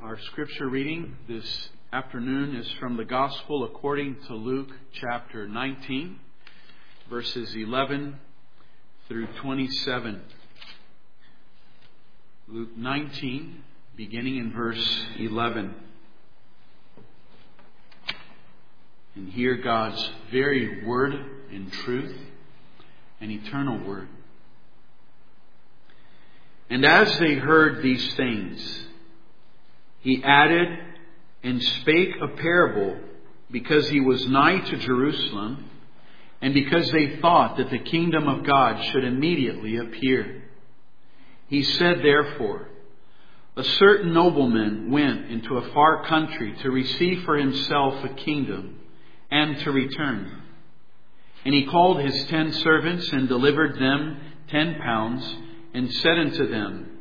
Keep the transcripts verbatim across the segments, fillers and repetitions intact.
Our scripture reading this afternoon is from the Gospel according to Luke chapter nineteen, verses eleven through twenty-seven. Luke nineteen, beginning in verse eleven. And hear God's very word in truth and eternal word. And as they heard these things, he added and spake a parable, because he was nigh to Jerusalem, and because they thought that the kingdom of God should immediately appear. He said, therefore, a certain nobleman went into a far country to receive for himself a kingdom, and to return. And he called his ten servants, and delivered them ten pounds, and said unto them,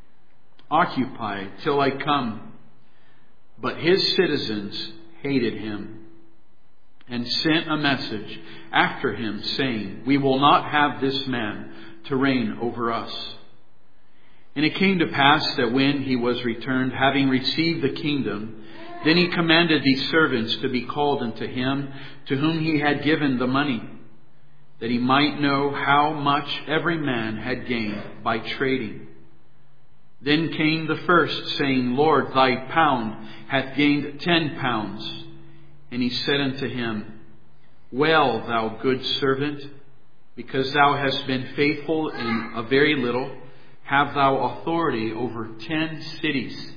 Occupy till I come. But his citizens hated him, and sent a message after him, saying, We will not have this man to reign over us. And it came to pass that when he was returned, having received the kingdom, then he commanded these servants to be called unto him, to whom he had given the money, that he might know how much every man had gained by trading. Then came the first, saying, Lord, thy pound hath gained ten pounds. And he said unto him, Well, thou good servant, because thou hast been faithful in a very little, have thou authority over ten cities.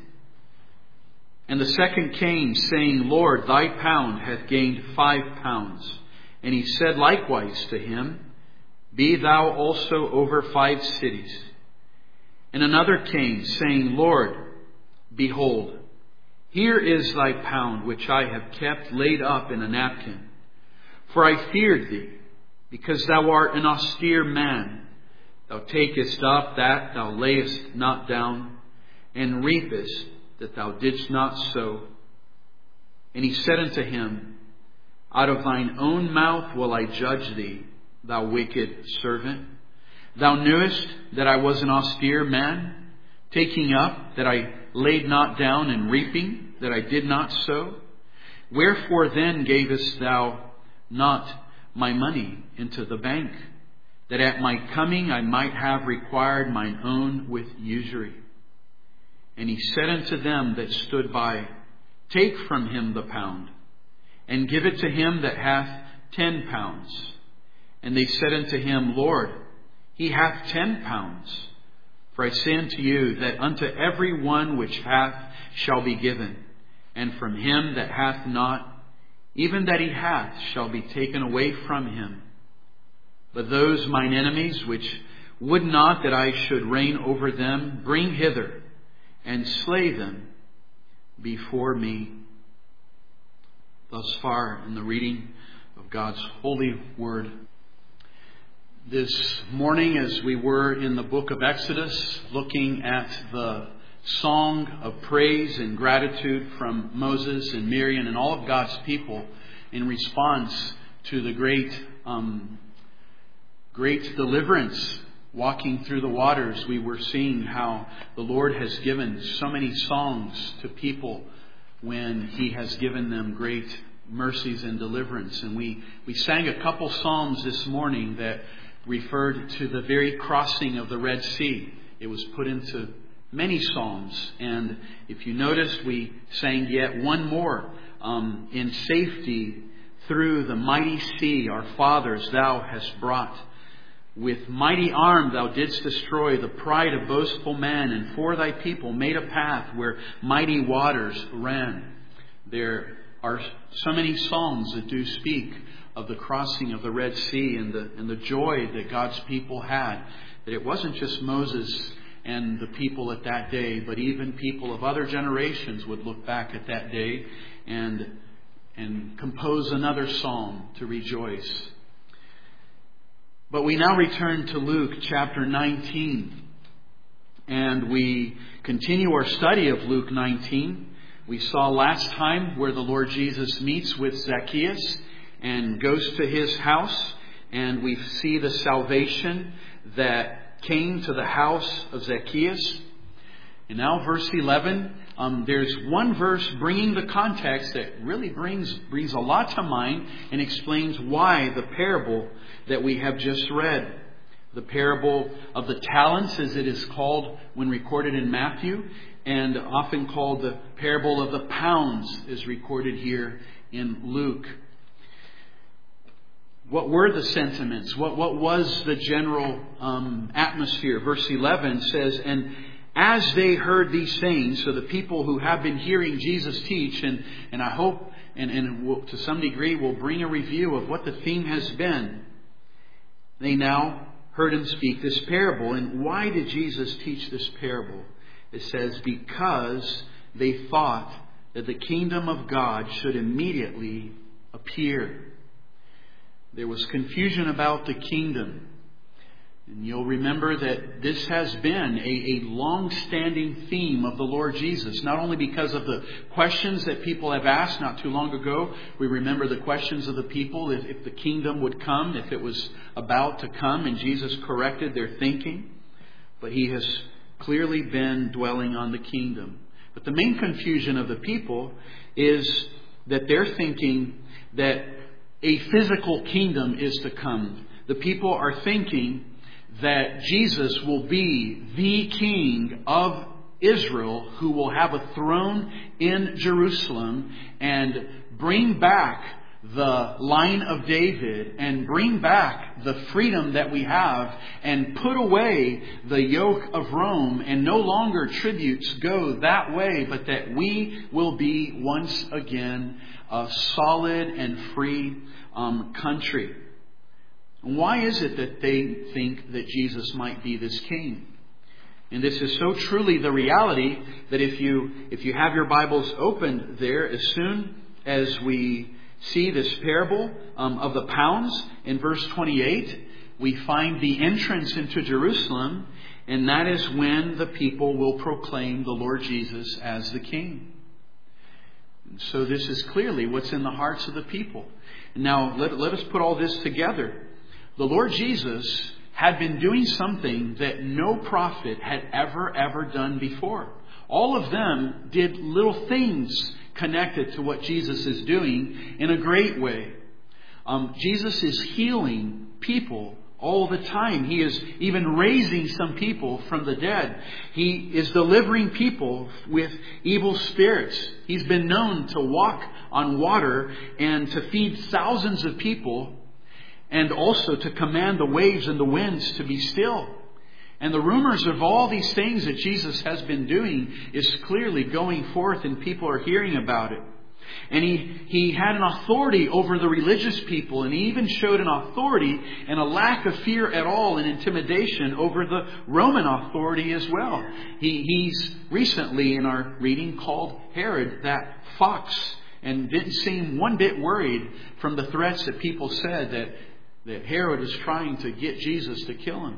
And the second came, saying, Lord, thy pound hath gained five pounds. And he said likewise to him, Be thou also over five cities. And another came, saying, Lord, behold, here is thy pound, which I have kept laid up in a napkin. For I feared thee, because thou art an austere man. Thou takest up that thou layest not down, and reapest that thou didst not sow. And he said unto him, Out of thine own mouth will I judge thee, thou wicked servant. Thou knewest that I was an austere man, taking up that I laid not down, and reaping that I did not sow. Wherefore then gavest thou not my money into the bank, that at my coming I might have required mine own with usury? And he said unto them that stood by, Take from him the pound, and give it to him that hath ten pounds. And they said unto him, Lord, he hath ten pounds. For I say unto you, that unto every one which hath shall be given, and from him that hath not, even that he hath shall be taken away from him. But those mine enemies, which would not that I should reign over them, bring hither, and slay them before me. Thus far in the reading of God's holy word. This morning, as we were in the book of Exodus, looking at the song of praise and gratitude from Moses and Miriam and all of God's people in response to the great, um, great deliverance walking through the waters, we were seeing how the Lord has given so many songs to people when He has given them great mercies and deliverance. And we, we sang a couple psalms this morning that referred to the very crossing of the Red Sea. It was put into many psalms. And if you noticed, we sang yet one more. Um, in safety through the mighty sea, our fathers thou hast brought. With mighty arm thou didst destroy the pride of boastful man, and for thy people made a path where mighty waters ran. There are so many psalms that do speak of the crossing of the Red Sea and the and the joy that God's people had. That it wasn't just Moses and the people at that day, but even people of other generations would look back at that day and and compose another psalm to rejoice. But we now return to Luke chapter nineteen, and we continue our study of Luke nineteen. We saw last time where the Lord Jesus meets with Zacchaeus and goes to his house, and we see the salvation that came to the house of Zacchaeus. And now verse eleven, um, there's one verse bringing the context that really brings brings a lot to mind and explains why the parable that we have just read. The parable of the talents, as it is called when recorded in Matthew, and often called the parable of the pounds, is recorded here in Luke. What were the sentiments? What, what was the general um, atmosphere? Verse eleven says, and as they heard these things, so the people who have been hearing Jesus teach, and, and I hope, and, and will, to some degree, will bring a review of what the theme has been, they now heard him speak this parable. And why did Jesus teach this parable? It says, because they thought that the kingdom of God should immediately appear. There was confusion about the kingdom. And you'll remember that this has been a, a long-standing theme of the Lord Jesus. Not only because of the questions that people have asked not too long ago. We remember the questions of the people if, if the kingdom would come, if it was about to come. And Jesus corrected their thinking. But He has clearly been dwelling on the kingdom. But the main confusion of the people is that they're thinking that a physical kingdom is to come. The people are thinking that Jesus will be the King of Israel who will have a throne in Jerusalem and bring back the line of David and bring back the freedom that we have and put away the yoke of Rome, and no longer tributes go that way, but that we will be once again a solid and free um, country. Why is it that they think that Jesus might be this king? And this is so truly the reality that if you if you have your Bibles opened there, as soon as we see this parable um, of the pounds in verse twenty-eight, we find the entrance into Jerusalem, and that is when the people will proclaim the Lord Jesus as the King. And so this is clearly what's in the hearts of the people. Now let, let us put all this together. The Lord Jesus had been doing something that no prophet had ever, ever done before. All of them did little things connected to what Jesus is doing in a great way. Um, Jesus is healing people all the time. He is even raising some people from the dead. He is delivering people with evil spirits. He's been known to walk on water and to feed thousands of people, and also to command the waves and the winds to be still. And the rumors of all these things that Jesus has been doing is clearly going forth, and people are hearing about it. And he, he had an authority over the religious people, and he even showed an authority and a lack of fear at all and intimidation over the Roman authority as well. He, he's recently in our reading called Herod that fox, and didn't seem one bit worried from the threats that people said that that Herod is trying to get Jesus to kill him.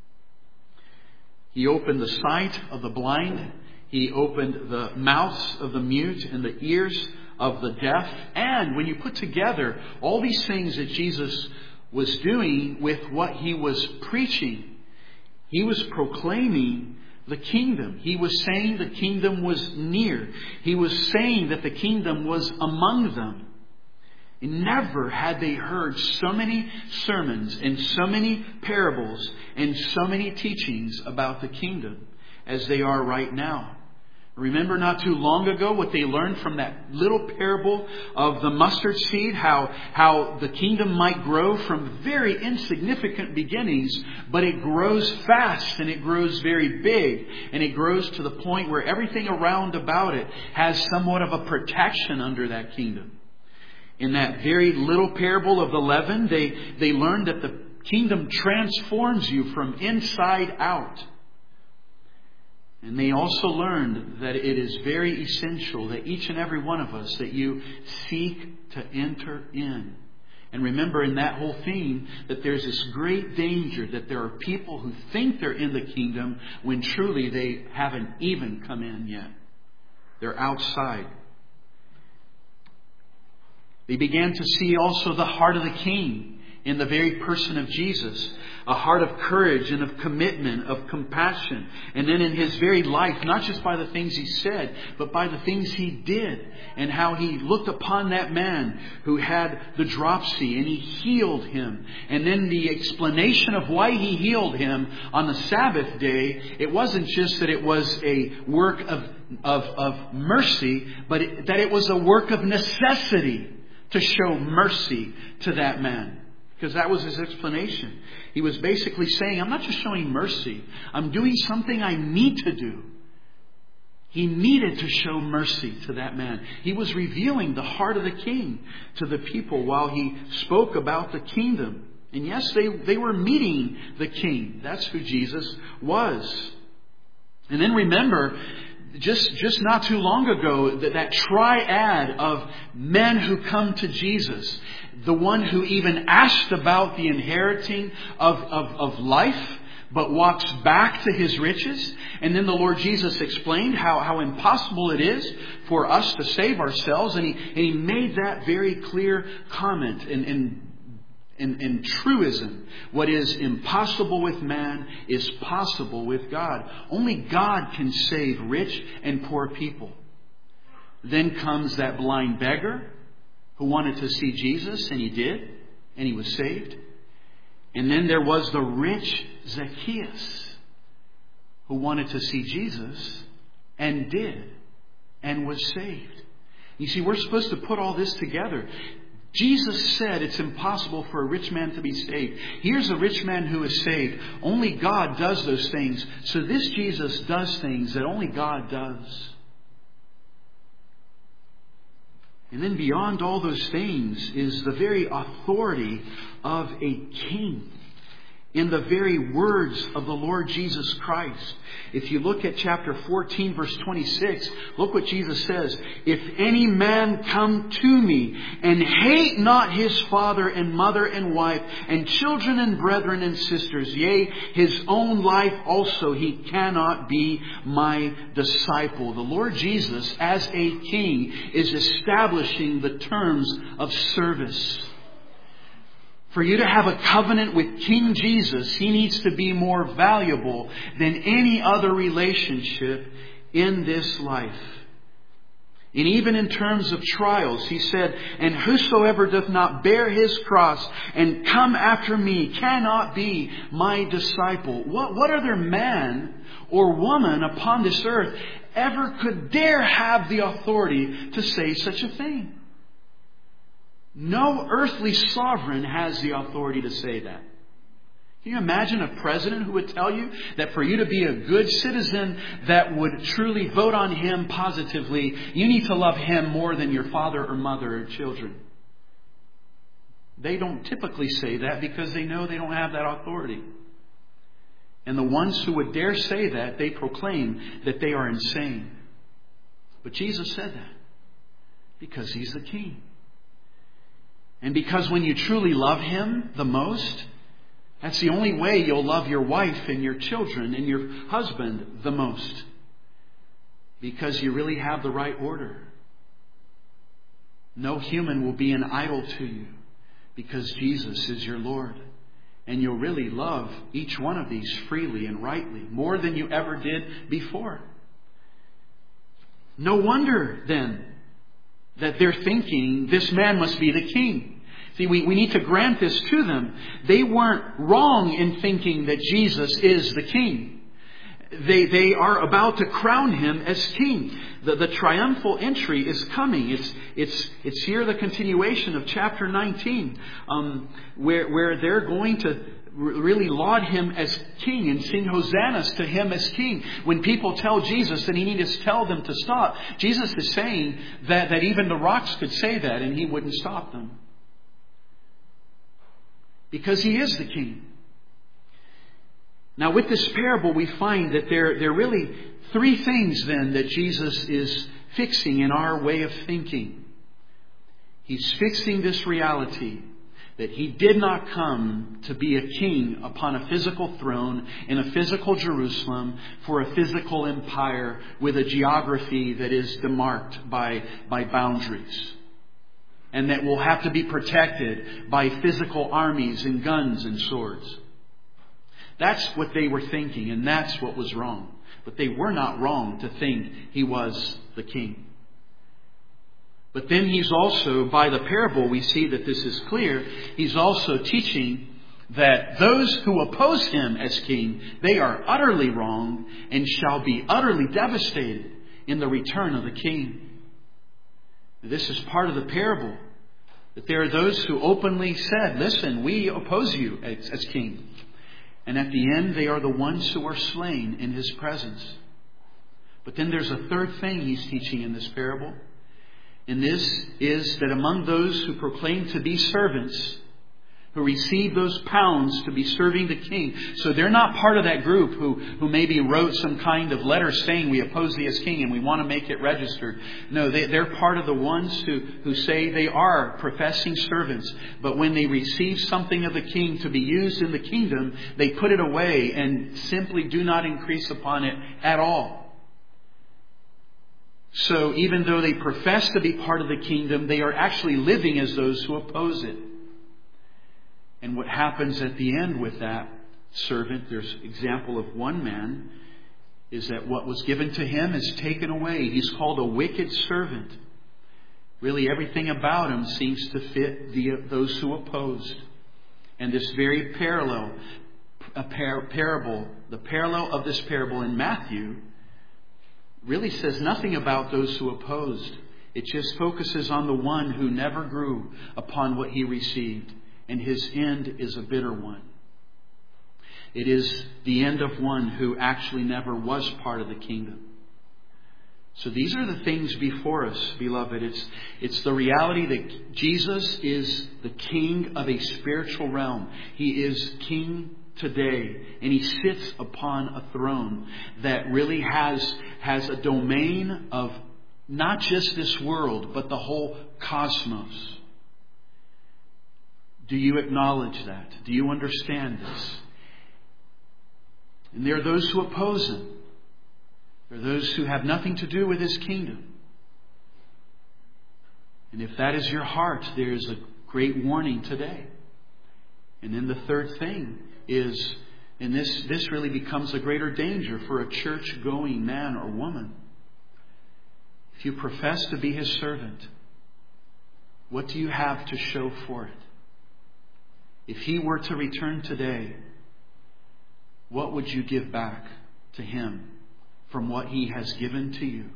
He opened the sight of the blind. He opened the mouths of the mute and the ears of the deaf. And when you put together all these things that Jesus was doing with what He was preaching, He was proclaiming the kingdom. He was saying the kingdom was near. He was saying that the kingdom was among them. Never had they heard so many sermons and so many parables and so many teachings about the kingdom as they are right now. Remember not too long ago what they learned from that little parable of the mustard seed, how, how the kingdom might grow from very insignificant beginnings, but it grows fast and it grows very big, and it grows to the point where everything around about it has somewhat of a protection under that kingdom. In that very little parable of the leaven, they, they learned that the kingdom transforms you from inside out. And they also learned that it is very essential that each and every one of us, that you seek to enter in. And remember in that whole theme that there's this great danger that there are people who think they're in the kingdom when truly they haven't even come in yet. They're outside. They began to see also the heart of the king. in the very person of Jesus. A heart of courage and of commitment, of compassion. And then in His very life, not just by the things He said, but by the things He did. And how He looked upon that man who had the dropsy and He healed him. And then the explanation of why He healed him on the Sabbath day, it wasn't just that it was a work of, of, of mercy, but it, that it was a work of necessity to show mercy to that man. Because that was His explanation. He was basically saying, I'm not just showing mercy. I'm doing something I need to do. He needed to show mercy to that man. He was revealing the heart of the King to the people while He spoke about the kingdom. And yes, they, they were meeting the King. That's who Jesus was. And then remember, Just just not too long ago, that, that triad of men who come to Jesus. The one who even asked about the inheriting of, of, of life, but walks back to his riches. And then the Lord Jesus explained how, how impossible it is for us to save ourselves. And he, and he made that very clear comment in, in In, in truism. What is impossible with man is possible with God. Only God can save rich and poor people. Then comes that blind beggar who wanted to see Jesus, and he did, and he was saved. And then there was the rich Zacchaeus who wanted to see Jesus and did, and was saved. You see, we're supposed to put all this together. Jesus said it's impossible for a rich man to be saved. Here's a rich man who is saved. Only God does those things. So this Jesus does things that only God does. And then beyond all those things is the very authority of a king. In the very words of the Lord Jesus Christ. If you look at chapter fourteen, verse twenty-six, look what Jesus says. If any man come to me and hate not his father and mother and wife and children and brethren and sisters, yea, his own life also, he cannot be my disciple. The Lord Jesus, as a king, is establishing the terms of service. For you to have a covenant with King Jesus, He needs to be more valuable than any other relationship in this life. And even in terms of trials, He said, and whosoever doth not bear his cross and come after me cannot be my disciple. What, what other man or woman upon this earth ever could dare have the authority to say such a thing? No earthly sovereign has the authority to say that. Can you imagine a president who would tell you that for you to be a good citizen that would truly vote on him positively, you need to love him more than your father or mother or children? They don't typically say that because they know they don't have that authority. And the ones who would dare say that, they proclaim that they are insane. But Jesus said that because He's the King. And because when you truly love Him the most, that's the only way you'll love your wife and your children and your husband the most. Because you really have the right order. No human will be an idol to you because Jesus is your Lord. And you'll really love each one of these freely and rightly, more than you ever did before. No wonder then that they're thinking this man must be the king. See, we, we need to grant this to them. They weren't wrong in thinking that Jesus is the king. They, they are about to crown Him as king. The, the triumphal entry is coming. It's, it's, it's here the continuation of chapter nineteen, um, where, where they're going to really laud Him as king and sing hosannas to Him as king. When people tell Jesus that He needs to tell them to stop, Jesus is saying that, that even the rocks could say that and He wouldn't stop them. Because He is the king. Now with this parable we find that there, there are really three things then that Jesus is fixing in our way of thinking. He's fixing this reality that He did not come to be a king upon a physical throne in a physical Jerusalem for a physical empire with a geography that is demarked by, by boundaries. and that will have to be protected by physical armies and guns and swords. That's what they were thinking, and that's what was wrong. But they were not wrong to think He was the King. But then He's also, by the parable, we see that this is clear. He's also teaching that those who oppose Him as King, they are utterly wrong and shall be utterly devastated in the return of the King. This is part of the parable. That there are those who openly said, listen, we oppose you as, as King. And at the end, they are the ones who are slain in His presence. But then there's a third thing He's teaching in this parable. And this is that among those who proclaim to be servants, who receive those pounds to be serving the King. So they're not part of that group who, who maybe wrote some kind of letter saying we oppose Thee as King and we want to make it registered. No, they, they're part of the ones who, who say they are professing servants. But when they receive something of the King to be used in the kingdom, they put it away and simply do not increase upon it at all. So even though they profess to be part of the kingdom, they are actually living as those who oppose it. And what happens at the end with that servant, there's an example of one man, is that what was given to him is taken away. He's called a wicked servant. Really everything about him seems to fit the, those who opposed. And this very parallel, a par, parable, the parallel of this parable in Matthew really says nothing about those who opposed. It just focuses on the one who never grew upon what he received. And his end is a bitter one. It is the end of one who actually never was part of the kingdom. So these are the things before us, beloved. It's, it's the reality that Jesus is the King of a spiritual realm. He is King today. And He sits upon a throne that really has, has a domain of not just this world, but the whole cosmos. Do you acknowledge that? Do you understand this? And there are those who oppose Him. There are those who have nothing to do with His kingdom. And if that is your heart, there is a great warning today. And then the third thing is, and this, this really becomes a greater danger for a church-going man or woman. If you profess to be His servant, what do you have to show for it? If He were to return today, what would you give back to Him from what He has given to you?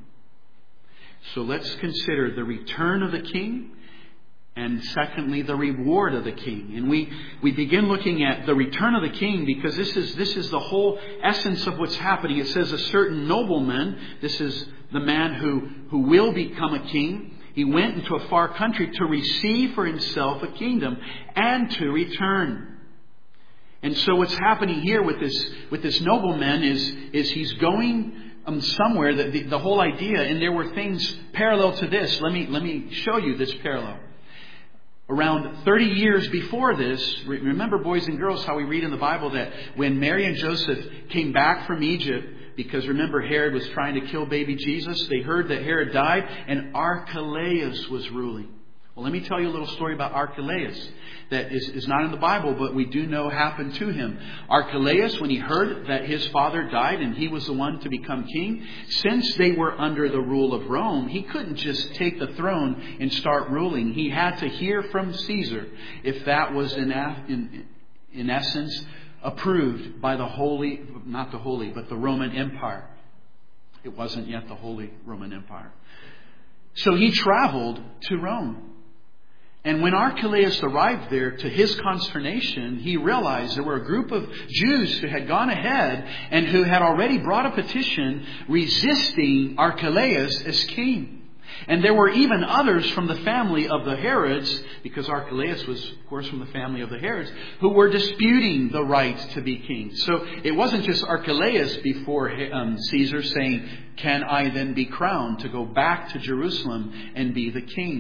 So let's consider the return of the King, and secondly, the reward of the King. And we, we begin looking at the return of the King because this is, this is the whole essence of what's happening. It says a certain nobleman, this is the man who, who will become a king. He went into a far country to receive for himself a kingdom and to return. And so what's happening here with this with this nobleman is, is he's going um, somewhere. That the, the whole idea, and there were things parallel to this. Let me let me show you this parallel. Around thirty years before this, remember, boys and girls, how we read in the Bible that when Mary and Joseph came back from Egypt, because remember, Herod was trying to kill baby Jesus. They heard that Herod died and Archelaus was ruling. Well, let me tell you a little story about Archelaus that is, is not in the Bible, but we do know happened to him. Archelaus, when he heard that his father died and he was the one to become king, since they were under the rule of Rome, he couldn't just take the throne and start ruling. He had to hear from Caesar if that was in, in, in essence approved by the Holy, not the Holy, but the Roman Empire. It wasn't yet the Holy Roman Empire. So he traveled to Rome. And when Archelaus arrived there, to his consternation, he realized there were a group of Jews who had gone ahead and who had already brought a petition resisting Archelaus as king. And there were even others from the family of the Herods, because Archelaus was, of course, from the family of the Herods, who were disputing the right to be king. So it wasn't just Archelaus before um, Caesar saying, can I then be crowned to go back to Jerusalem and be the king?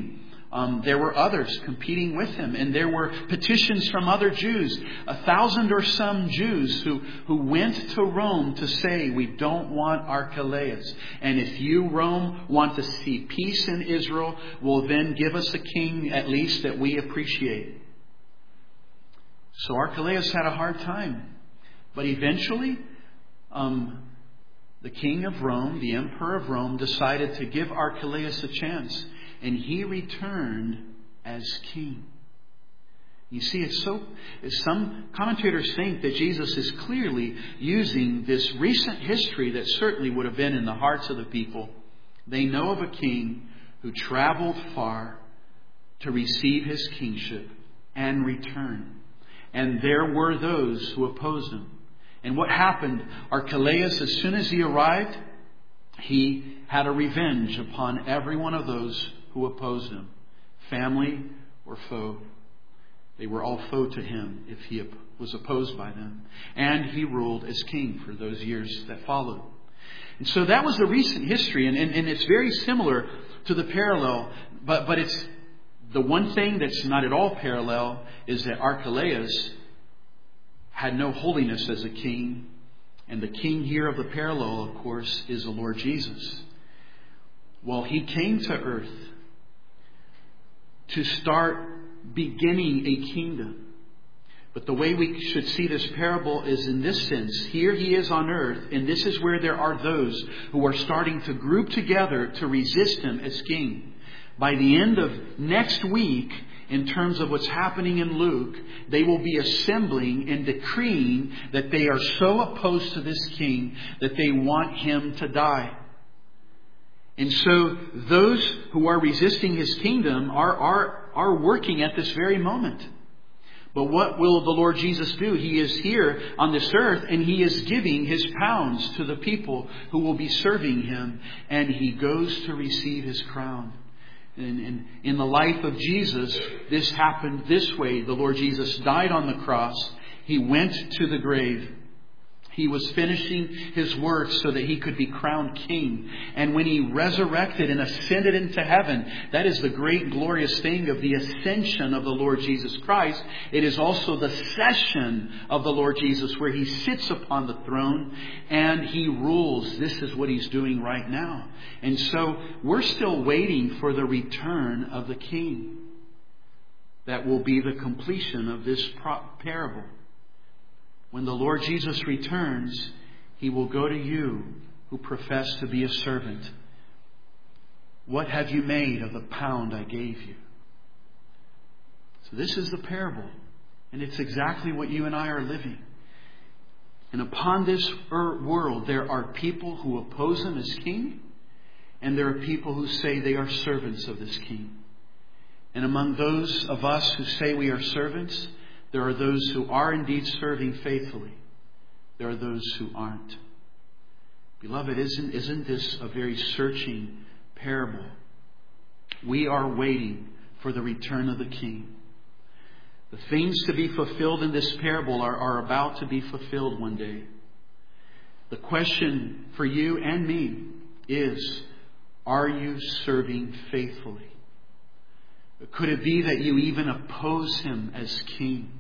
Um, there were others competing with him, and there were petitions from other Jews, a thousand or some Jews who, who went to Rome to say, we don't want Archelaus. And if you, Rome, want to see peace in Israel, well then give us a king at least that we appreciate. So Archelaus had a hard time. But eventually, um, the king of Rome, the emperor of Rome, decided to give Archelaus a chance. And he returned as king. You see, it's so. Some commentators think that Jesus is clearly using this recent history that certainly would have been in the hearts of the people. They know of a king who traveled far to receive his kingship and return. And there were those who opposed him. And what happened? Archelaus, as soon as he arrived, he had a revenge upon every one of those who opposed him, family or foe. They were all foe to him if he was opposed by them. And he ruled as king for those years that followed. And so that was the recent history, and, and, and it's very similar to the parallel, but, but it's the one thing that's not at all parallel is that Archelaus had no holiness as a king, and the king here of the parallel, of course, is the Lord Jesus. Well, he came to earth to start beginning a kingdom. But the way we should see this parable is in this sense. Here he is on earth, and this is where there are those who are starting to group together to resist him as king. By the end of next week, in terms of what's happening in Luke, they will be assembling and decreeing that they are so opposed to this king that they want him to die. And so those who are resisting his kingdom are, are, are working at this very moment. But what will the Lord Jesus do? He is here on this earth, and he is giving his pounds to the people who will be serving him. And he goes to receive his crown. And, and in the life of Jesus, this happened this way. The Lord Jesus died on the cross. He went to the grave. He was finishing his work so that he could be crowned king. And when he resurrected and ascended into heaven, that is the great glorious thing of the ascension of the Lord Jesus Christ. It is also the session of the Lord Jesus where he sits upon the throne and he rules. This is what he's doing right now. And so we're still waiting for the return of the king. That will be the completion of this parable. When the Lord Jesus returns, he will go to you who profess to be a servant. What have you made of the pound I gave you? So this is the parable. And it's exactly what you and I are living. And upon this world, there are people who oppose him as king. And there are people who say they are servants of this king. And among those of us who say we are servants, there are those who are indeed serving faithfully. There are those who aren't. Beloved, isn't, isn't this a very searching parable? We are waiting for the return of the King. The things to be fulfilled in this parable are, are about to be fulfilled one day. The question for you and me is, are you serving faithfully? Could it be that you even oppose him as king?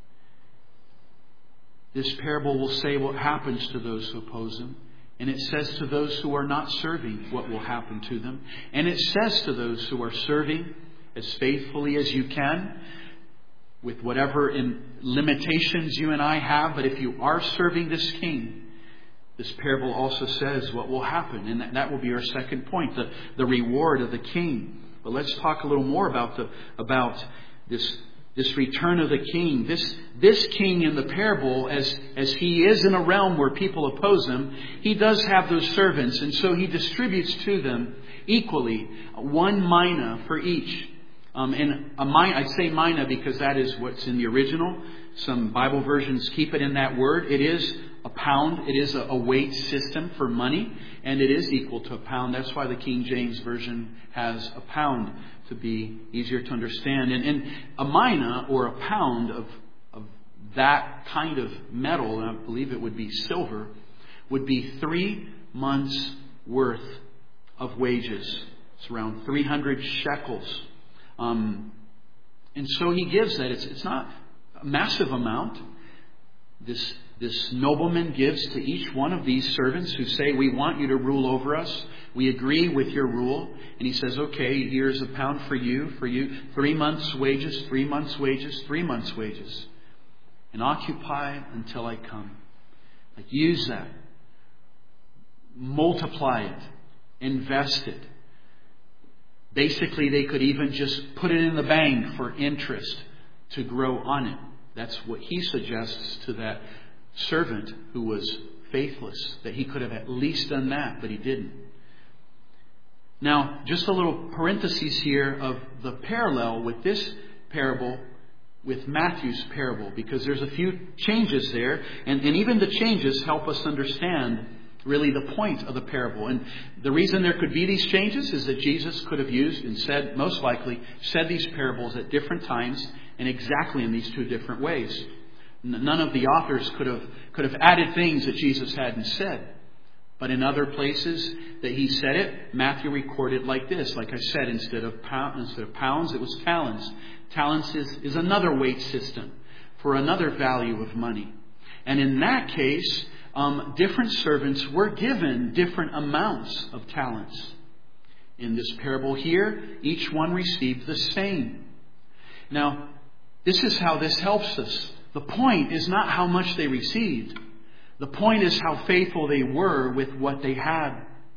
This parable will say what happens to those who oppose him. And it says to those who are not serving what will happen to them. And it says to those who are serving as faithfully as you can, with whatever in limitations you and I have. But if you are serving this king, this parable also says what will happen. And that, that will be our second point, the, the reward of the king. But let's talk a little more about the about this this return of the king. This this king in the parable, as as he is in a realm where people oppose him, he does have those servants, and so he distributes to them equally one mina for each. Um, and a mina, I say mina because that is what's in the original. Some Bible versions keep it in that word. It is a pound. It is a, a weight system for money, and it is equal to a pound. That's why the King James Version has a pound, to be easier to understand. And, and a mina, or a pound of, of that kind of metal, and I believe it would be silver, would be three months' worth of wages. It's around three hundred shekels. Um, and so he gives that. It's, it's not a massive amount. This, this nobleman gives to each one of these servants who say, we want you to rule over us. We agree with your rule. And he says, okay, here's a pound for you, for you. Three months' wages, three months' wages, three months' wages. And occupy until I come. Like, use that. Multiply it. Invest it. Basically, they could even just put it in the bank for interest to grow on it. That's what he suggests to that servant who was faithless, that he could have at least done that, but he didn't. Now, just a little parenthesis here of the parallel with this parable with Matthew's parable, because there's a few changes there, and, and even the changes help us understand really the point of the parable. And the reason there could be these changes is that Jesus could have used and said, most likely, said these parables at different times and exactly in these two different ways. None of the authors could have could have added things that Jesus hadn't said. But in other places that he said it, Matthew recorded like this. Like I said, instead of pound, instead of pounds, it was talents. Talents is, is another weight system for another value of money. And in that case, um, different servants were given different amounts of talents. In this parable here, each one received the same. Now, this is how this helps us. The point is not how much they received. The point is how faithful they were with what they had.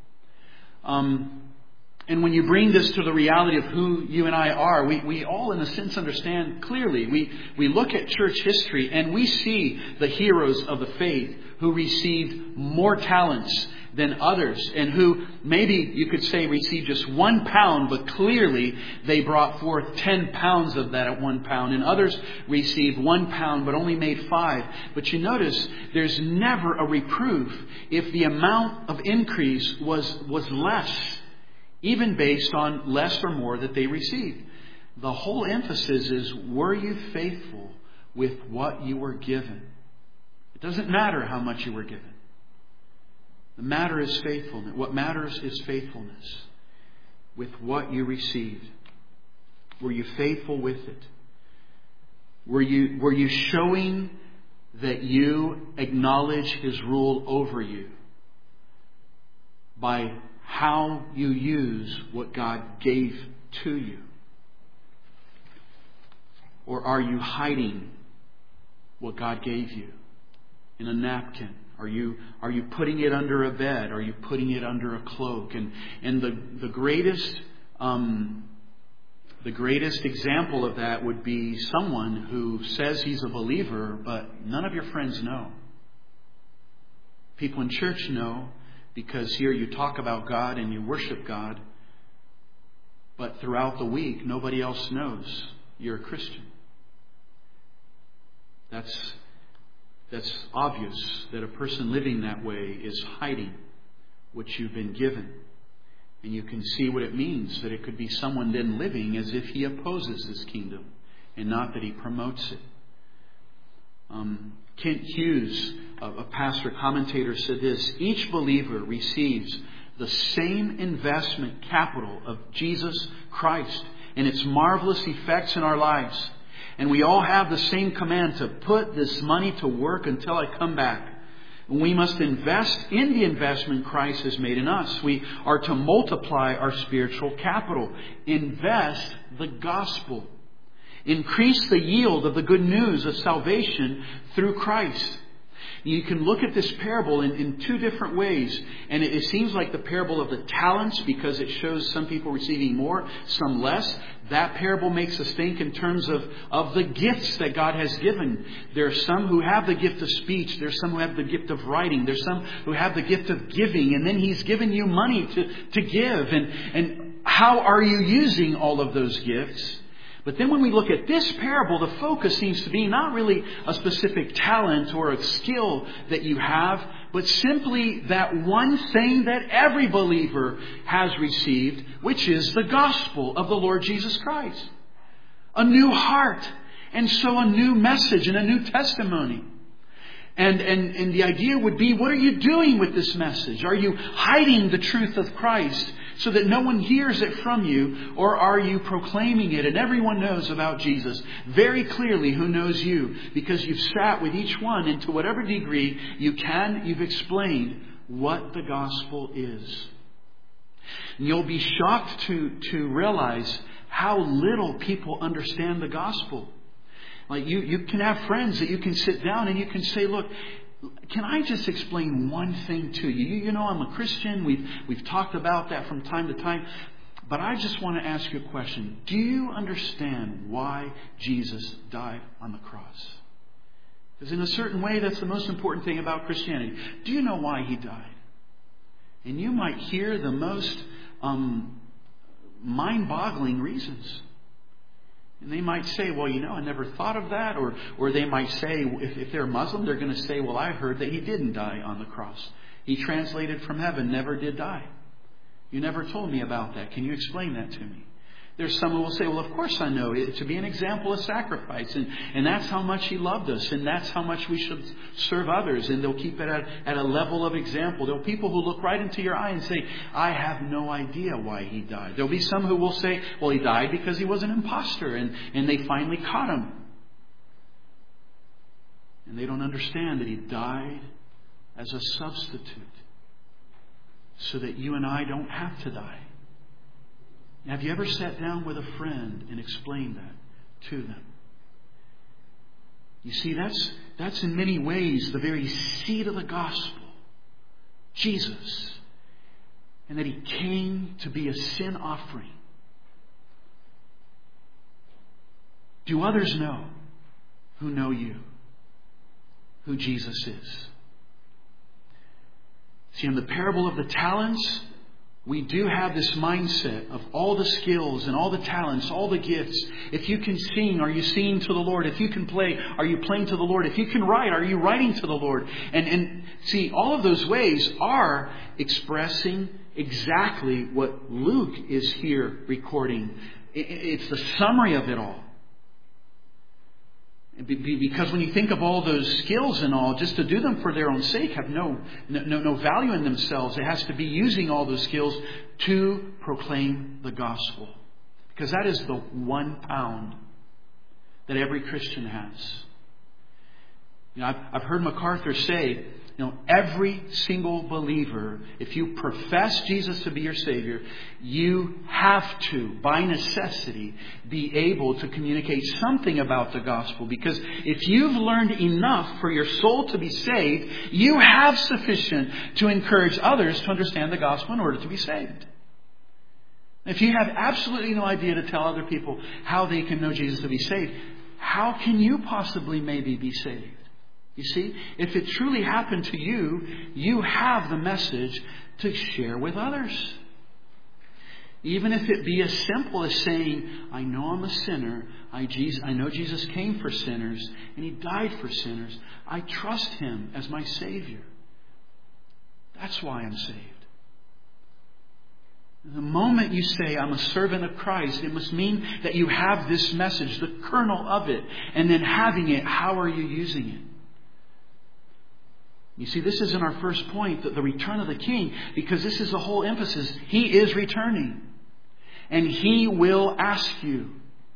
Um, and when you bring this to the reality of who you and I are, we, we all in a sense understand clearly. We, we look at church history and we see the heroes of the faith who received more talents than others, and who maybe you could say received just one pound, but clearly they brought forth ten pounds of that at one pound, and others received one pound but only made five. But you notice there's never a reproof if the amount of increase was was less, even based on less or more that they received. The whole emphasis is, were you faithful with what you were given? It doesn't matter how much you were given. The matter is faithfulness. What matters is faithfulness with what you received. Were you faithful with it? Were you, were you showing that you acknowledge His rule over you by how you use what God gave to you? Or are you hiding what God gave you in a napkin? Are you are you putting it under a bed? Are you putting it under a cloak? And and the the greatest um, the greatest example of that would be someone who says he's a believer, but none of your friends know. People in church know, because here you talk about God and you worship God, but throughout the week nobody else knows you're a Christian. That's That's obvious that a person living that way is hiding what you've been given. And you can see what it means, that it could be someone then living as if he opposes this kingdom and not that he promotes it. Um, Kent Hughes, a, a pastor commentator, said this: each believer receives the same investment capital of Jesus Christ and its marvelous effects in our lives. And we all have the same command to put this money to work until I come back. We must invest in the investment Christ has made in us. We are to multiply our spiritual capital. Invest the gospel. Increase the yield of the good news of salvation through Christ. You can look at this parable in, in two different ways. And it, it seems like the parable of the talents, because it shows some people receiving more, some less. That parable makes us think in terms of, of the gifts that God has given. There are some who have the gift of speech. There's some who have the gift of writing. There's some who have the gift of giving. And then He's given you money to, to give. And, and how are you using all of those gifts? But then when we look at this parable, the focus seems to be not really a specific talent or a skill that you have, but simply that one thing that every believer has received, which is the gospel of the Lord Jesus Christ. A new heart, and so a new message and a new testimony. And, and, and the idea would be, what are you doing with this message? Are you hiding the truth of Christ so that no one hears it from you? Or are you proclaiming it and everyone knows about Jesus very clearly who knows you? Because you've sat with each one, and to whatever degree you can, you've explained what the gospel is. And you'll be shocked to, to realize how little people understand the gospel. Like you, you can have friends that you can sit down and you can say, look, can I just explain one thing to you? You, you know, I'm a Christian. We've, we've talked about that from time to time. But I just want to ask you a question. Do you understand why Jesus died on the cross? Because in a certain way, that's the most important thing about Christianity. Do you know why He died? And you might hear the most um, mind-boggling reasons. And they might say, well, you know, I never thought of that. Or or they might say, if, if they're Muslim, they're going to say, well, I heard that He didn't die on the cross. He translated from heaven, never did die. You never told me about that. Can you explain that to me? There's some who will say, well, of course I know. It, to be an example of sacrifice. And, and that's how much He loved us. And that's how much we should serve others. And they'll keep it at, at a level of example. There are people who look right into your eye and say, I have no idea why He died. There'll be some who will say, well, He died because He was an imposter. And, and they finally caught Him. And they don't understand that He died as a substitute, so that you and I don't have to die. Have you ever sat down with a friend and explained that to them? You see, that's, that's in many ways the very seed of the gospel. Jesus. And that He came to be a sin offering. Do others know who know you? Who Jesus is? See, in the parable of the talents, we do have this mindset of all the skills and all the talents, all the gifts. If you can sing, are you singing to the Lord? If you can play, are you playing to the Lord? If you can write, are you writing to the Lord? And, and see, all of those ways are expressing exactly what Luke is here recording. It's the summary of it all. Because when you think of all those skills and all, just to do them for their own sake have no, no, no value in themselves. It has to be using all those skills to proclaim the gospel. Because that is the one pound that every Christian has. You know, I've, I've heard MacArthur say, you know, every single believer, if you profess Jesus to be your Savior, you have to, by necessity, be able to communicate something about the gospel. Because if you've learned enough for your soul to be saved, you have sufficient to encourage others to understand the gospel in order to be saved. If you have absolutely no idea to tell other people how they can know Jesus to be saved, how can you possibly maybe be saved? You see, if it truly happened to you, you have the message to share with others. Even if it be as simple as saying, I know I'm a sinner. I, Jesus, I know Jesus came for sinners and He died for sinners. I trust Him as my Savior. That's why I'm saved. The moment you say, I'm a servant of Christ, it must mean that you have this message, the kernel of it. And then having it, how are you using it? You see, this is in our first point, the return of the King, because this is the whole emphasis. He is returning. And He will ask you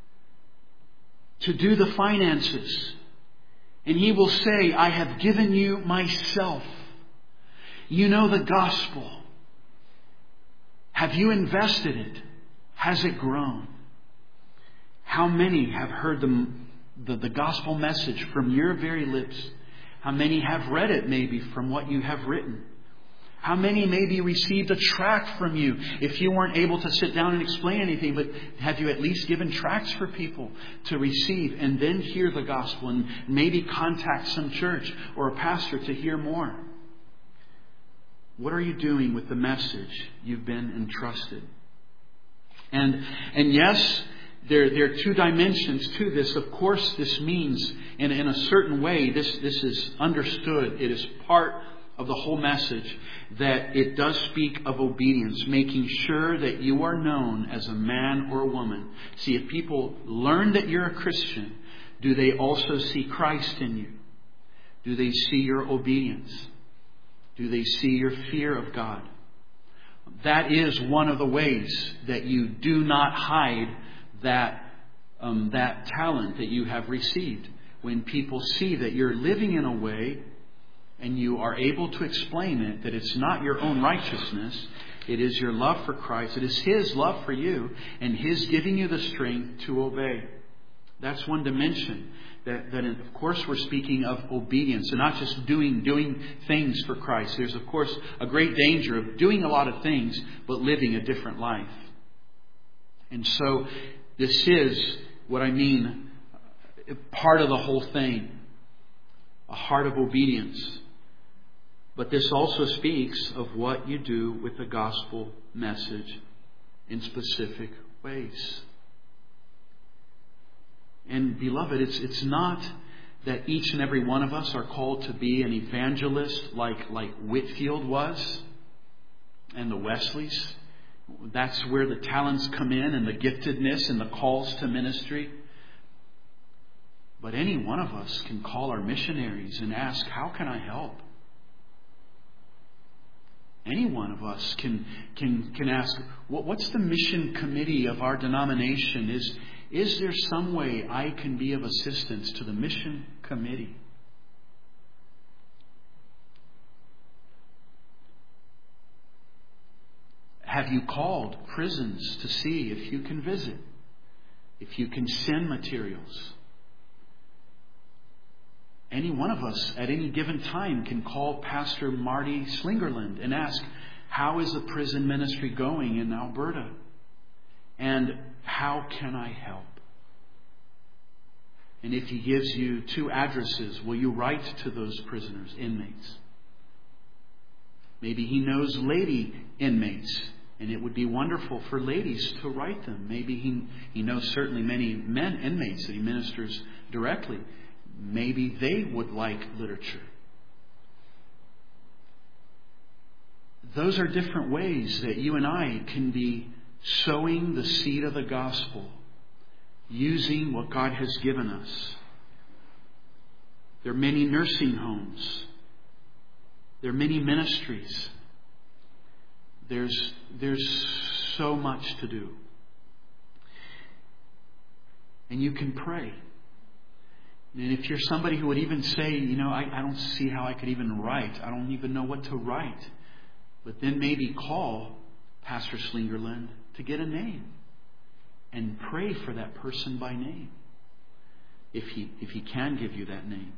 to do the finances. And He will say, I have given you myself. You know the gospel. Have you invested it? Has it grown? How many have heard the, the, the gospel message from your very lips? How many have read it maybe from what you have written? How many maybe received a tract from you if you weren't able to sit down and explain anything, but have you at least given tracts for people to receive and then hear the gospel and maybe contact some church or a pastor to hear more? What are you doing with the message you've been entrusted? And, and yes, There, there are two dimensions to this. Of course, this means, in, in a certain way, this, this is understood. It is part of the whole message that it does speak of obedience, making sure that you are known as a man or a woman. See, if people learn that you're a Christian, do they also see Christ in you? Do they see your obedience? Do they see your fear of God? that is one of the ways that you do not hide that um, that talent that you have received. When people see that you're living in a way and you are able to explain it, that it's not your own righteousness, it is your love for Christ, it is His love for you, and His giving you the strength to obey. That's one dimension. That, that of course we're speaking of obedience and not just doing doing things for Christ. There's of course a great danger of doing a lot of things but living a different life. And so this is what I mean, part of the whole thing, a heart of obedience. But this also speaks of what you do with the gospel message in specific ways. And beloved, it's it's not that each and every one of us are called to be an evangelist like, like Whitefield was and the Wesleys. That's where the talents come in and the giftedness and the calls to ministry. But any one of us can call our missionaries and ask, how can I help? Any one of us can can can ask, what, what's the mission committee of our denomination? Is Is there some way I can be of assistance to the mission committee? Have you called prisons to see if you can visit? If you can send materials? Any one of us at any given time can call Pastor Marty Slingerland and ask, how is the prison ministry going in Alberta? And how can I help? And if He gives you two addresses, will you write to those prisoners, inmates? Maybe He knows lady inmates, and it would be wonderful for ladies to write them. Maybe He, he knows certainly many men inmates that He ministers directly. Maybe they would like literature. Those are different ways that you and I can be sowing the seed of the gospel, using what God has given us. There are many nursing homes. There are many ministries. There's, there's so much to do. And you can pray. And if you're somebody who would even say, you know, I, I don't see how I could even write. I don't even know what to write. But then maybe call Pastor Slingerland to get a name and pray for that person by name, if he if he can give you that name.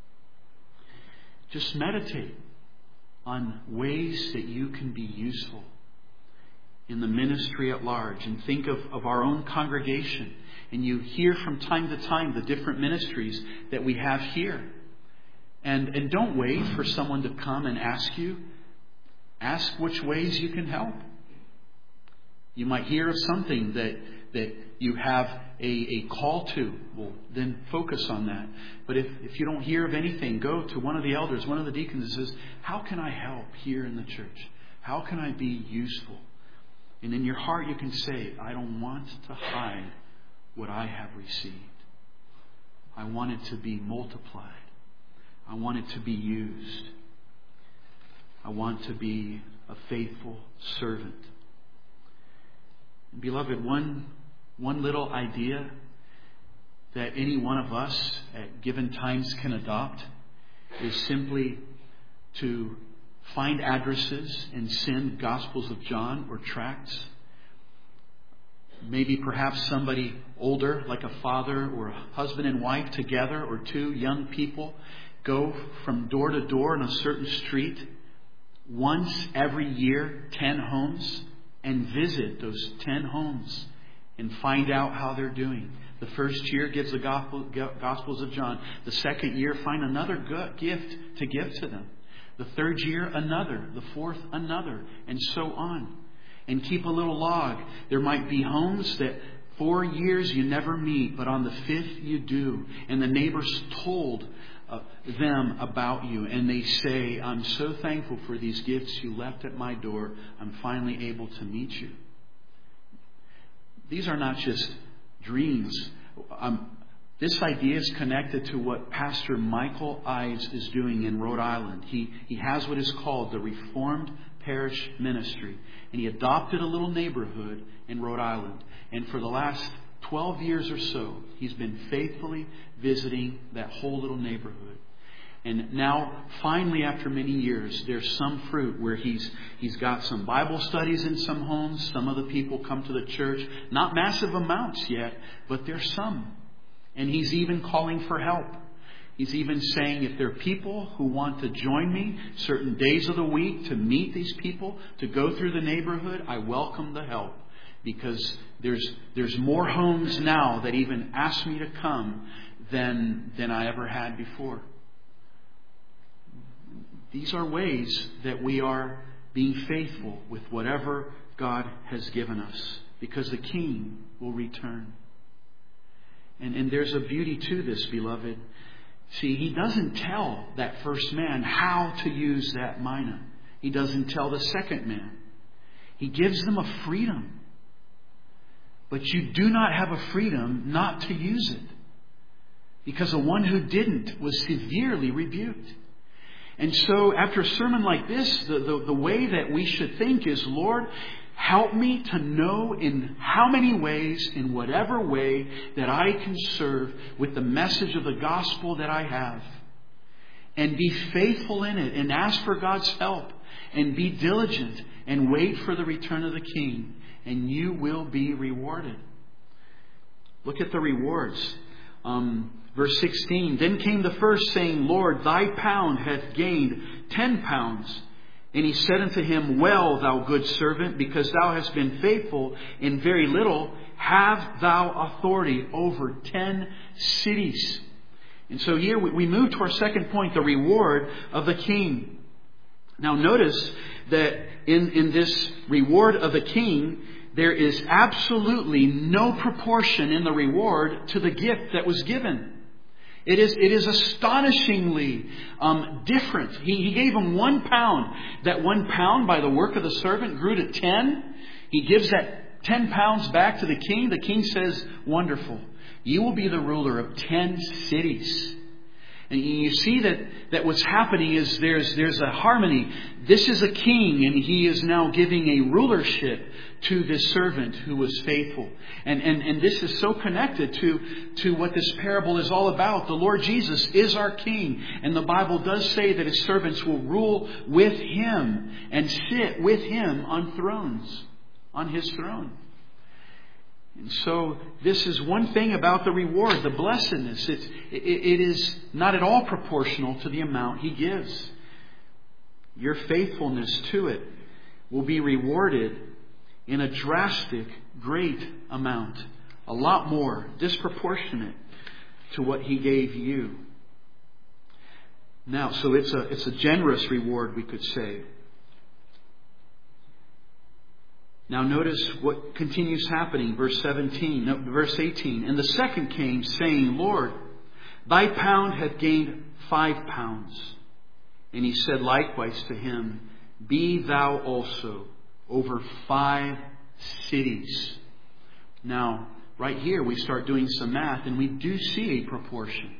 Just meditate on ways that you can be useful in the ministry at large, and think of, of our own congregation. And you hear from time to time the different ministries that we have here. And and don't wait for someone to come and ask you. Ask which ways you can help. You might hear of something that, that you have a, a call to. Well, then focus on that. But if, if you don't hear of anything, go to one of the elders, one of the deacons, and says, how can I help here in the church? How can I be useful? And in your heart you can say, I don't want to hide what I have received. I want it to be multiplied. I want it to be used. I want to be a faithful servant. Beloved, one, one little idea that any one of us at given times can adopt is simply to find addresses and send Gospels of John or tracts. Maybe perhaps somebody older, like a father or a husband and wife together, or two young people, go from door to door in a certain street once every year, ten homes, and visit those ten homes and find out how they're doing. The first year gives the Gospels of John. The second year, find another gift to give to them. The third year, another. The fourth, another. And so on. And keep a little log. There might be homes that four years you never meet, but on the fifth you do. And the neighbors told uh, them about you. And they say, I'm so thankful for these gifts you left at my door. I'm finally able to meet you. These are not just dreams. Um, this idea is connected to what Pastor Michael Ives is doing in Rhode Island. He, he has what is called the Reformed parish ministry. And he adopted a little neighborhood in Rhode Island. And for the last twelve years or so, he's been faithfully visiting that whole little neighborhood. And now, finally, after many years, there's some fruit where he's he's got some Bible studies in some homes. Some of the people come to the church. Not massive amounts yet, but there's some. And he's even calling for help. He's even saying, if there are people who want to join me certain days of the week to meet these people, to go through the neighborhood, I welcome the help. Because there's there's more homes now that even ask me to come than than I ever had before. These are ways that we are being faithful with whatever God has given us, because the King will return. And, and there's a beauty to this, beloved. See, he doesn't tell that first man how to use that mina. He doesn't tell the second man. He gives them a freedom. But you do not have a freedom not to use it, because the one who didn't was severely rebuked. And so after a sermon like this, the, the, the way that we should think is, Lord, help me to know in how many ways, in whatever way, that I can serve with the message of the gospel that I have. And be faithful in it, and ask for God's help, and be diligent, and wait for the return of the King. And you will be rewarded. Look at the rewards. Um, verse sixteen, then came the first, saying, Lord, thy pound hath gained ten pounds. And he said unto him, well, thou good servant, because thou hast been faithful in very little, have thou authority over ten cities. And so here we move to our second point, the reward of the King. Now notice that in, in this reward of the King, there is absolutely no proportion in the reward to the gift that was given. It is, it is astonishingly um, different. He, he gave him one pound. That one pound, by the work of the servant, grew to ten. He gives that ten pounds back to the king. The king says, wonderful. You will be the ruler of ten cities. And you see that, that what's happening is there's there's a harmony. This is a king, and he is now giving a rulership to this servant who was faithful. And, and, and this is so connected to, to what this parable is all about. The Lord Jesus is our King. And the Bible does say that his servants will rule with him and sit with him on thrones, on his throne. And so this is one thing about the reward, the blessedness. It's, it, it is not at all proportional to the amount he gives. Your faithfulness to it will be rewarded in a drastic, great amount. A lot more, disproportionate to what he gave you. Now, so it's a, it's a generous reward, we could say. Now notice what continues happening. Verse seventeen, no, verse eighteen. And the second came, saying, Lord, thy pound hath gained five pounds. And he said likewise to him, be thou also over five cities. Now, right here we start doing some math, and we do see a proportion.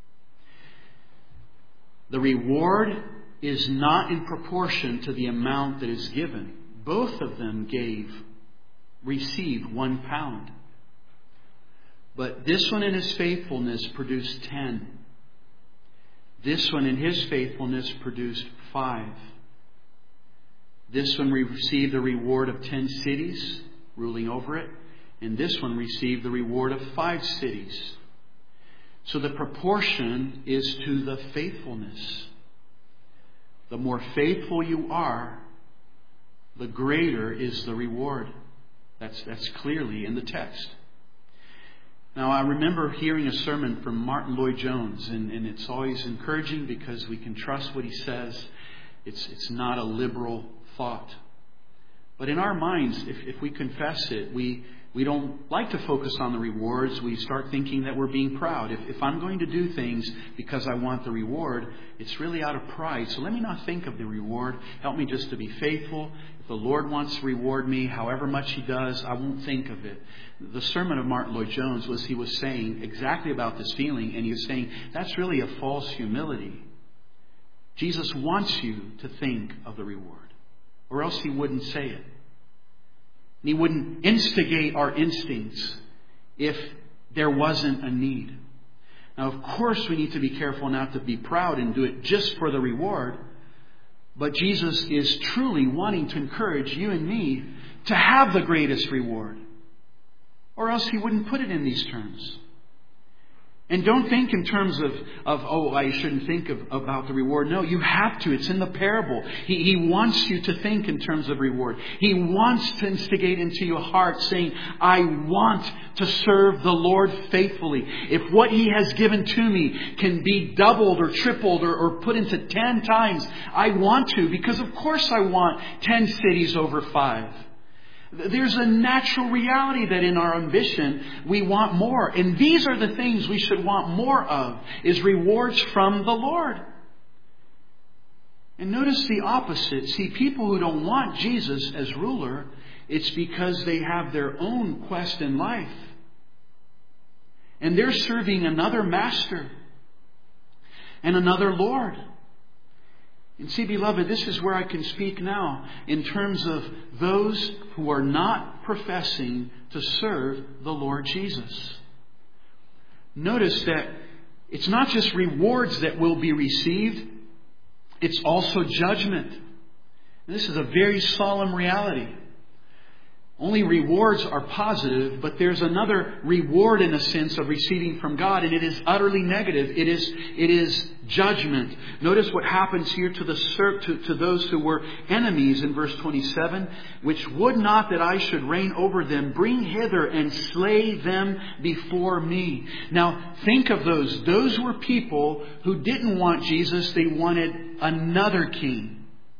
The reward is not in proportion to the amount that is given. Both of them gave, received one pound. But this one in his faithfulness produced ten. This one in his faithfulness produced five. This one received the reward of ten cities, ruling over it. And this one received the reward of five cities. So the proportion is to the faithfulness. The more faithful you are, the greater is the reward. That's, that's clearly in the text. Now, I remember hearing a sermon from Martin Lloyd-Jones, and, and it's always encouraging because we can trust what he says. It's, it's not a liberal thought. But in our minds, if, if we confess it, we, we don't like to focus on the rewards. We start thinking that we're being proud. If, if I'm going to do things because I want the reward, it's really out of pride. So let me not think of the reward. Help me just to be faithful. If the Lord wants to reward me, however much he does, I won't think of it. The sermon of Martin Lloyd-Jones was he was saying exactly about this feeling, and he was saying that's really a false humility. Jesus wants you to think of the reward, or else He wouldn't say it. And He wouldn't instigate our instincts if there wasn't a need. Now, of course, we need to be careful not to be proud and do it just for the reward. But Jesus is truly wanting to encourage you and me to have the greatest reward. Or else He wouldn't put it in these terms. And don't think in terms of, of oh, I shouldn't think of, about the reward. No, you have to. It's in the parable. He, he wants you to think in terms of reward. He wants to instigate into your heart saying, I want to serve the Lord faithfully. If what He has given to me can be doubled or tripled or, or put into ten times, I want to, because of course I want ten cities over five. There's a natural reality that in our ambition, we want more. And these are the things we should want more of, is rewards from the Lord. And notice the opposite. See, people who don't want Jesus as ruler, it's because they have their own quest in life. And they're serving another master and another Lord. And see, beloved, this is where I can speak now in terms of those who are not professing to serve the Lord Jesus. Notice that it's not just rewards that will be received, it's also judgment. And this is a very solemn reality. Only rewards are positive, but there's another reward in a sense of receiving from God, and it is utterly negative. It is it is judgment. Notice what happens here to the to, to those who were enemies in verse twenty-seven, which would not that I should reign over them. Bring hither and slay them before me. Now think of those. Those were people who didn't want Jesus. They wanted another king.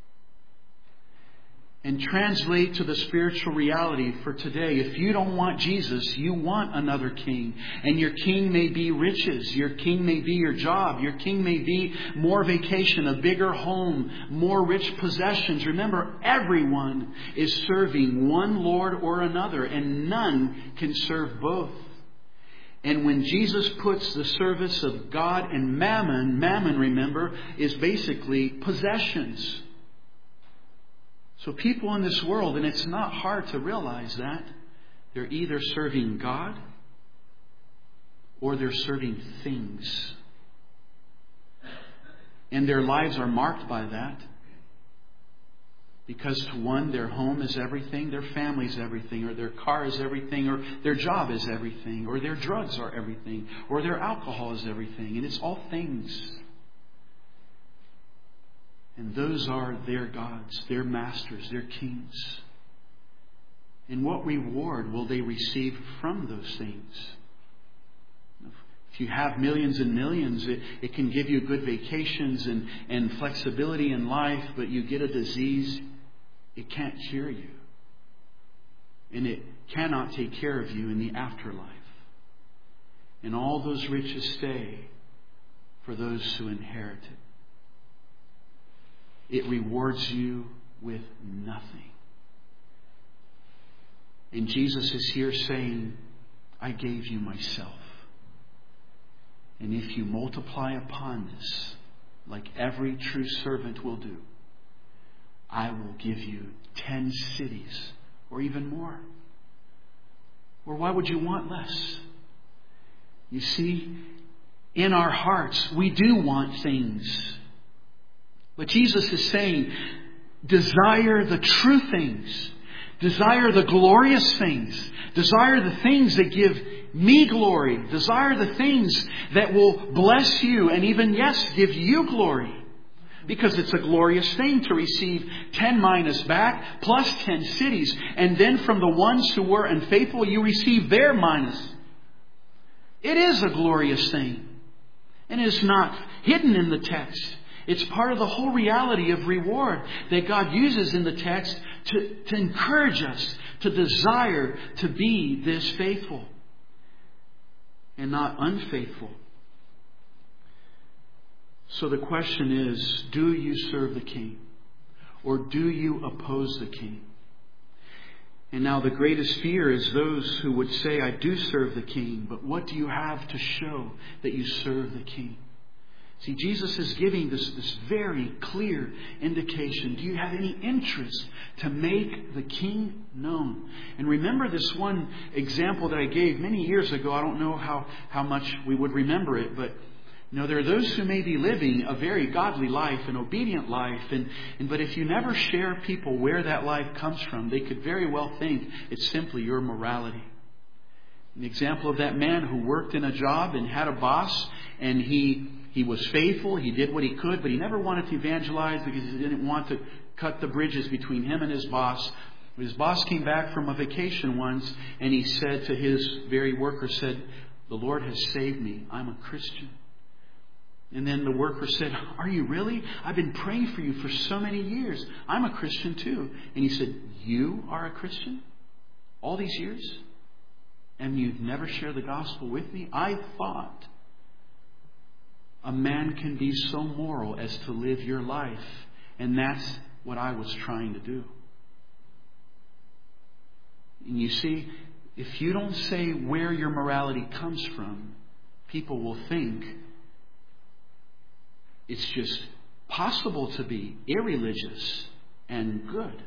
And translate to the spiritual reality for today. If you don't want Jesus, you want another king. And your king may be riches. Your king may be your job. Your king may be more vacation, a bigger home, more rich possessions. Remember, everyone is serving one Lord or another, and none can serve both. And when Jesus puts the service of God and mammon, mammon, remember, is basically possessions. So people in this world, and it's not hard to realize that, they're either serving God or they're serving things. And their lives are marked by that. Because to one, their home is everything, their family is everything, or their car is everything, or their job is everything, or their drugs are everything, or their alcohol is everything. And it's all things. And those are their gods, their masters, their kings. And what reward will they receive from those things? If you have millions and millions, it, it can give you good vacations and, and flexibility in life, but you get a disease, it can't cure you. And it cannot take care of you in the afterlife. And all those riches stay for those who inherit it. It rewards you with nothing. And Jesus is here saying, I gave you myself. And if you multiply upon this, like every true servant will do, I will give you ten cities or even more. Or why would you want less? You see, in our hearts, we do want things. But Jesus is saying, desire the true things. Desire the glorious things. Desire the things that give me glory. Desire the things that will bless you and even, yes, give you glory. Because it's a glorious thing to receive ten minas back plus ten cities. And then from the ones who were unfaithful, you receive their minas. It is a glorious thing. And it is not hidden in the text. It's part of the whole reality of reward that God uses in the text to, to encourage us to desire to be this faithful and not unfaithful. So the question is, do you serve the King or do you oppose the King? And now the greatest fear is those who would say, I do serve the King, but what do you have to show that you serve the King? See, Jesus is giving this, this very clear indication. Do you have any interest to make the King known? And remember this one example that I gave many years ago. I don't know how, how much we would remember it, but you know, there are those who may be living a very godly life, an obedient life, and, and but if you never share people where that life comes from, they could very well think it's simply your morality. An example of that man who worked in a job and had a boss, and he he was faithful, he did what he could, but he never wanted to evangelize because he didn't want to cut the bridges between him and his boss. His boss came back from a vacation once, and he said to his very worker, said, "The Lord has saved me. I'm a Christian." And then the worker said, "Are you really? I've been praying for you for so many years. I'm a Christian too." And he said, "You are a Christian? All these years? And you'd never share the gospel with me? I thought a man can be so moral as to live your life. And that's what I was trying to do." And you see, if you don't say where your morality comes from, people will think it's just possible to be irreligious and good.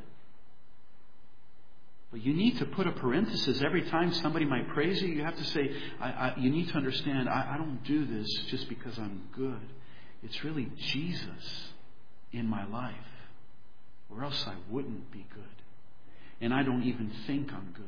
But you need to put a parenthesis every time somebody might praise you. You have to say, I, I, you need to understand, I, I don't do this just because I'm good. It's really Jesus in my life, or else I wouldn't be good. And I don't even think I'm good.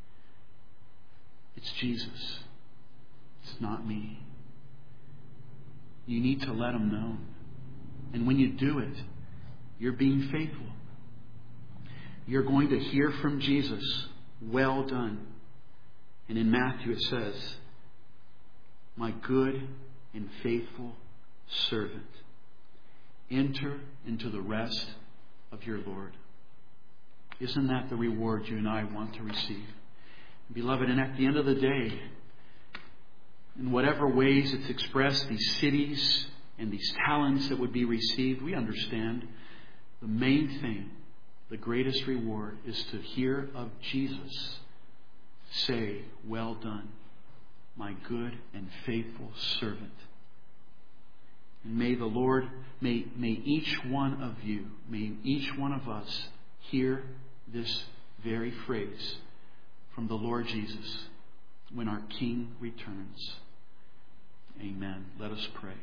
It's Jesus. It's not me. You need to let Him know. And when you do it, you're being faithful. You're going to hear from Jesus, "Well done." And in Matthew it says, "My good and faithful servant, enter into the rest of your Lord." Isn't that the reward you and I want to receive? Beloved, and at the end of the day, in whatever ways it's expressed, these cities and these talents that would be received, we understand the main thing, the greatest reward, is to hear of Jesus say, "Well done, my good and faithful servant." And may the Lord, may, may each one of you, may each one of us hear this very phrase from the Lord Jesus when our King returns. Amen. Let us pray.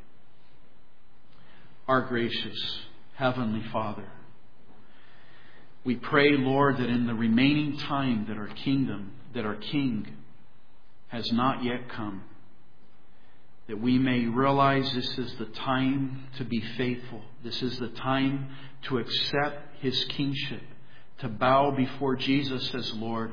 Our gracious Heavenly Father, we pray, Lord, that in the remaining time that our kingdom, that our King has not yet come, that we may realize this is the time to be faithful. This is the time to accept His kingship, to bow before Jesus as Lord.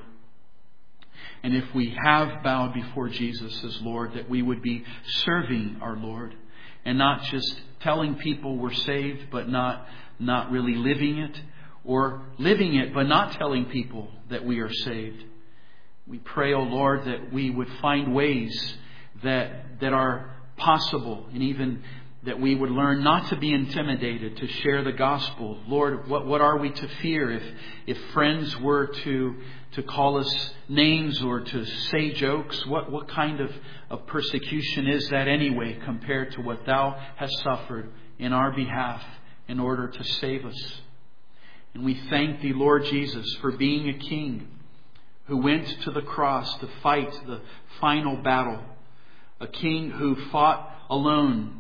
And if we have bowed before Jesus as Lord, that we would be serving our Lord and not just telling people we're saved, but not, not really living it, or living it, but not telling people that we are saved. We pray, O Lord, that we would find ways that, that are possible, and even that we would learn not to be intimidated to share the gospel. Lord, what, what are we to fear if, if friends were to, to call us names or to say jokes? What, what kind of, of persecution is that anyway compared to what Thou hast suffered in our behalf in order to save us? And we thank Thee, Lord Jesus, for being a King who went to the cross to fight the final battle. A King who fought alone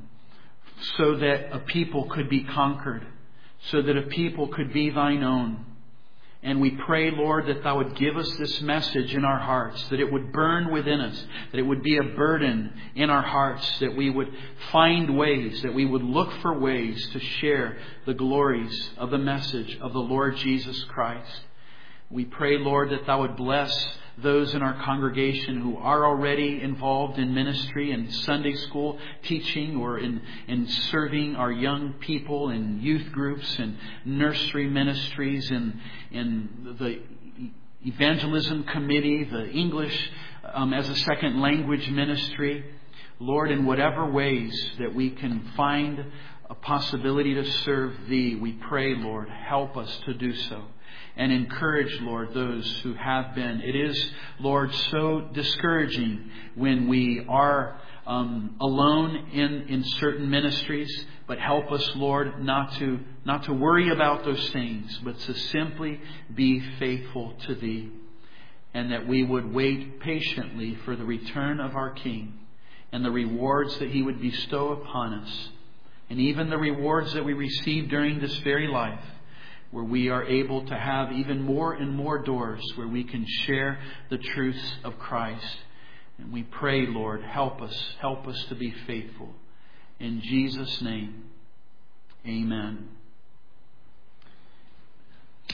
so that a people could be conquered, so that a people could be Thine own. And we pray, Lord, that Thou would give us this message in our hearts, that it would burn within us, that it would be a burden in our hearts, that we would find ways, that we would look for ways to share the glories of the message of the Lord Jesus Christ. We pray, Lord, that Thou would bless those in our congregation who are already involved in ministry and Sunday school teaching, or in, in serving our young people in youth groups and nursery ministries, and in the evangelism committee, the English um, as a second language ministry. Lord, in whatever ways that we can find a possibility to serve Thee, we pray, Lord, help us to do so. And encourage, Lord, those who have been. It is, Lord, so discouraging when we are um, alone in, in certain ministries, but help us, Lord, not to, not to worry about those things, but to simply be faithful to Thee. And that we would wait patiently for the return of our King and the rewards that He would bestow upon us. And even the rewards that we receive during this very life, where we are able to have even more and more doors where we can share the truths of Christ. And we pray, Lord, help us, help us to be faithful. In Jesus' name, amen.